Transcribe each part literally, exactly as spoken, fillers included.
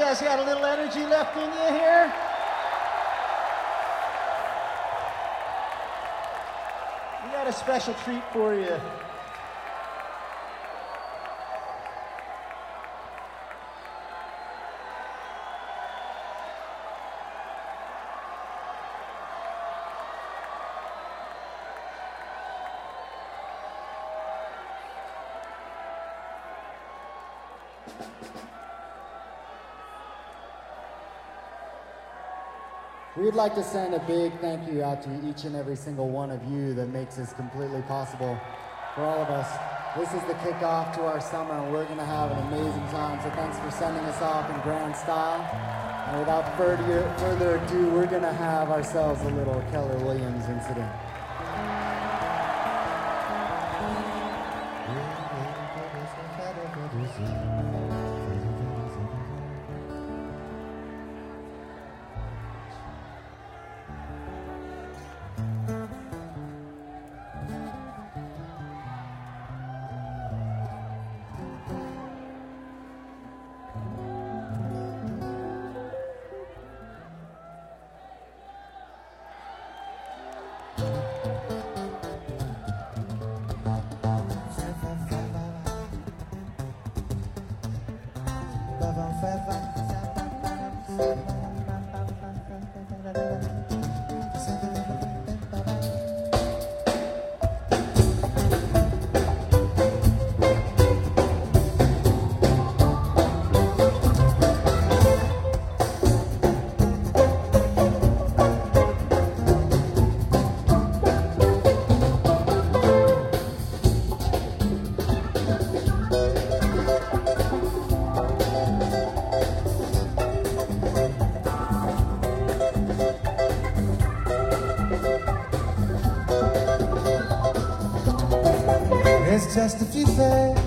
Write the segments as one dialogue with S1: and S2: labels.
S1: guys got a little energy left in you here? We got a special treat for you.
S2: We'd like to send a big thank you out to each and every single one of you that makes this completely possible for all of us. This is the kickoff to our summer, and we're going to have an amazing time, so thanks for sending us off in grand style. And without further, further ado, we're going to have ourselves a little Keller Williams incident.
S3: There's just a few things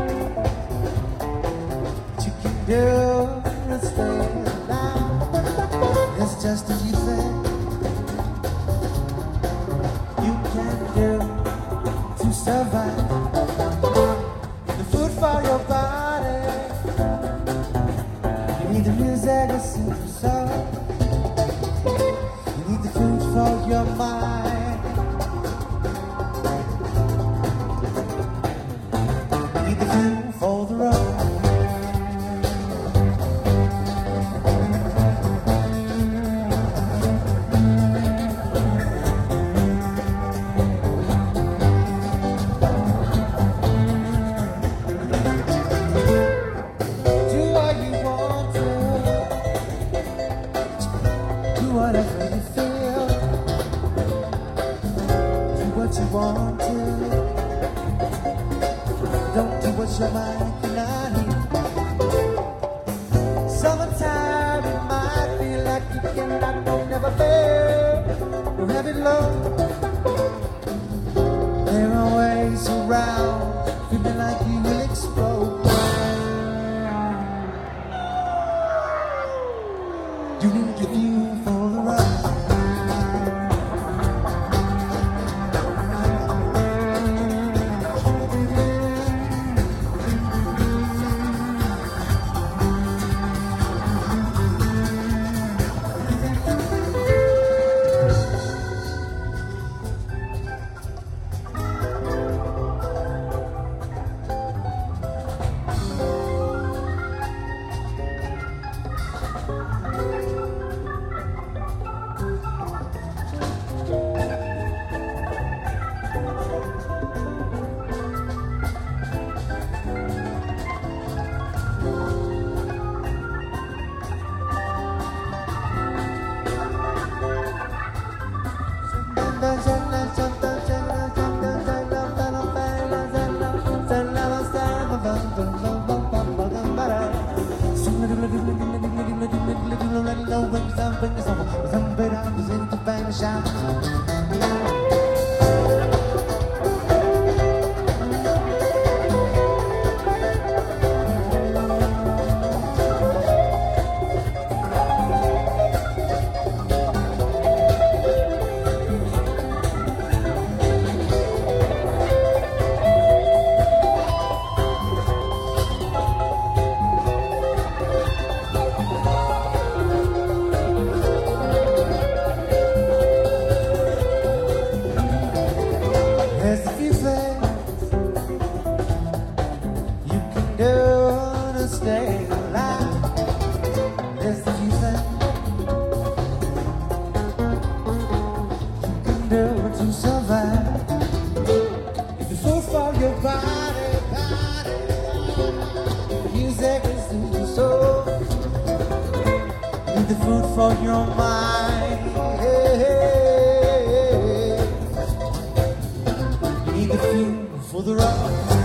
S3: that you can do to stay alive. There's just a few things you can do to survive. The food for your body, you need the music to sing your soul. You need the food for your mind. For the road. Do what you want to, do whatever you feel, do what you want to. Don't do what your mind cannot hear. Summertime, it might feel like you cannot, don't never fail. Don't have it low. There are ways around, feeling like you will explode. You need your view for the ride. do to stay alive. There's the few things you can do to survive. If the food for your body, body, music is to your soul. Need the food for your mind. Need the fuel for the rock.